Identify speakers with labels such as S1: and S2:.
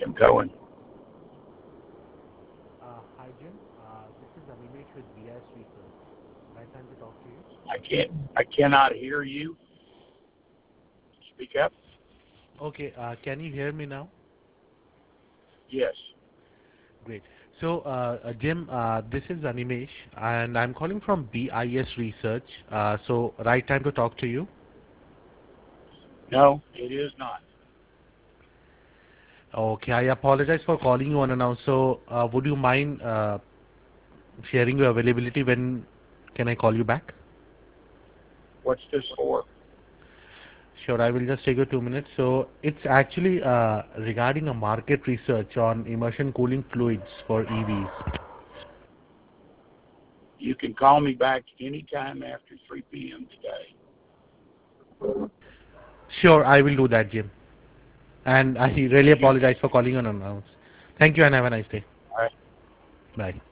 S1: Jim Cohen.
S2: Hi, Jim. This is Animesh with BIS Research. Right time to talk to you.
S1: I cannot hear you. Speak up.
S2: Okay, can you hear me now?
S1: Yes.
S2: Great. So, Jim, this is Animesh, and I'm calling from BIS Research. So, right time to talk to you.
S1: No, it is not.
S2: Okay, I apologize for calling you unannounced. So, would you mind sharing your availability? When can I call you back?
S1: What's this for?
S2: Sure, I will just take you 2 minutes. So, it's actually regarding a market research on immersion cooling fluids for EVs.
S1: You can call me back anytime after 3 p.m. today.
S2: Sure, I will do that, Jim. And I really
S1: Thank you.
S2: apologize for calling you unannounced. Thank you and have a nice day.
S1: All right.
S2: Bye.